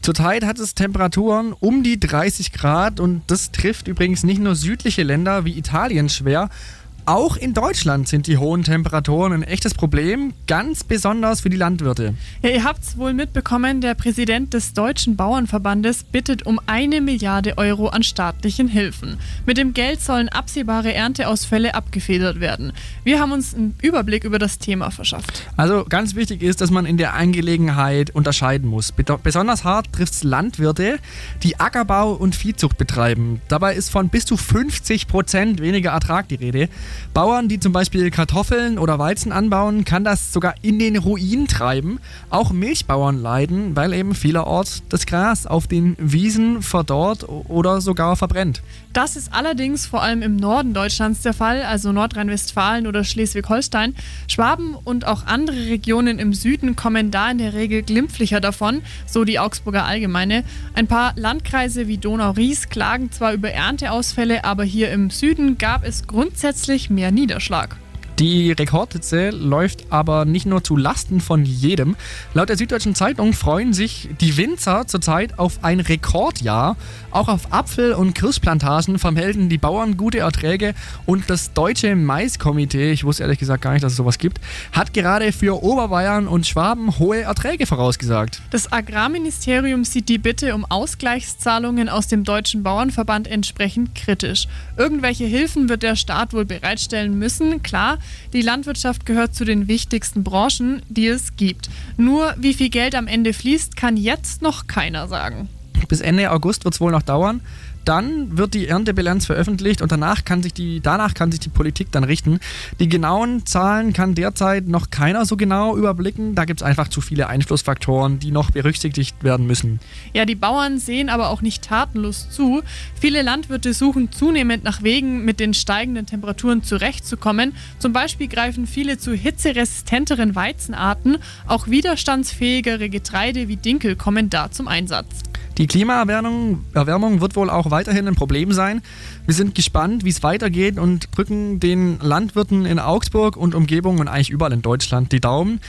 Zurzeit hat es Temperaturen um die 30 Grad und das trifft übrigens nicht nur südliche Länder wie Italien schwer. Auch in Deutschland sind die hohen Temperaturen ein echtes Problem, ganz besonders für die Landwirte. Ja, ihr habt es wohl mitbekommen, der Präsident des Deutschen Bauernverbandes bittet um 1 Milliarde Euro an staatlichen Hilfen. Mit dem Geld sollen absehbare Ernteausfälle abgefedert werden. Wir haben uns einen Überblick über das Thema verschafft. Also ganz wichtig ist, dass man in der Angelegenheit unterscheiden muss. Besonders hart trifft es Landwirte, die Ackerbau und Viehzucht betreiben. Dabei ist von bis zu 50% weniger Ertrag die Rede. Bauern, die zum Beispiel Kartoffeln oder Weizen anbauen, kann das sogar in den Ruin treiben. Auch Milchbauern leiden, weil eben vielerorts das Gras auf den Wiesen verdorrt oder sogar verbrennt. Das ist allerdings vor allem im Norden Deutschlands der Fall, also Nordrhein-Westfalen oder Schleswig-Holstein. Schwaben und auch andere Regionen im Süden kommen da in der Regel glimpflicher davon, so die Augsburger Allgemeine. Ein paar Landkreise wie Donau-Ries klagen zwar über Ernteausfälle, aber hier im Süden gab es grundsätzlich mehr Niederschlag. Die Rekordhitze läuft aber nicht nur zu Lasten von jedem. Laut der Süddeutschen Zeitung freuen sich die Winzer zurzeit auf ein Rekordjahr. Auch auf Apfel- und Kirschplantagen vermelden die Bauern gute Erträge und das Deutsche Maiskomitee, ich wusste ehrlich gesagt gar nicht, dass es sowas gibt, hat gerade für Oberbayern und Schwaben hohe Erträge vorausgesagt. Das Agrarministerium sieht die Bitte um Ausgleichszahlungen aus dem Deutschen Bauernverband entsprechend kritisch. Irgendwelche Hilfen wird der Staat wohl bereitstellen müssen, klar. Die Landwirtschaft gehört zu den wichtigsten Branchen, die es gibt. Nur wie viel Geld am Ende fließt, kann jetzt noch keiner sagen. Bis Ende August wird es wohl noch dauern. Dann wird die Erntebilanz veröffentlicht und danach kann sich die Politik dann richten. Die genauen Zahlen kann derzeit noch keiner so genau überblicken. Da gibt es einfach zu viele Einflussfaktoren, die noch berücksichtigt werden müssen. Ja, die Bauern sehen aber auch nicht tatenlos zu. Viele Landwirte suchen zunehmend nach Wegen, mit den steigenden Temperaturen zurechtzukommen. Zum Beispiel greifen viele zu hitzeresistenteren Weizenarten. Auch widerstandsfähigere Getreide wie Dinkel kommen da zum Einsatz. Die Klimaerwärmung wird wohl auch weiterhin ein Problem sein. Wir sind gespannt, wie es weitergeht und drücken den Landwirten in Augsburg und Umgebung und eigentlich überall in Deutschland die Daumen.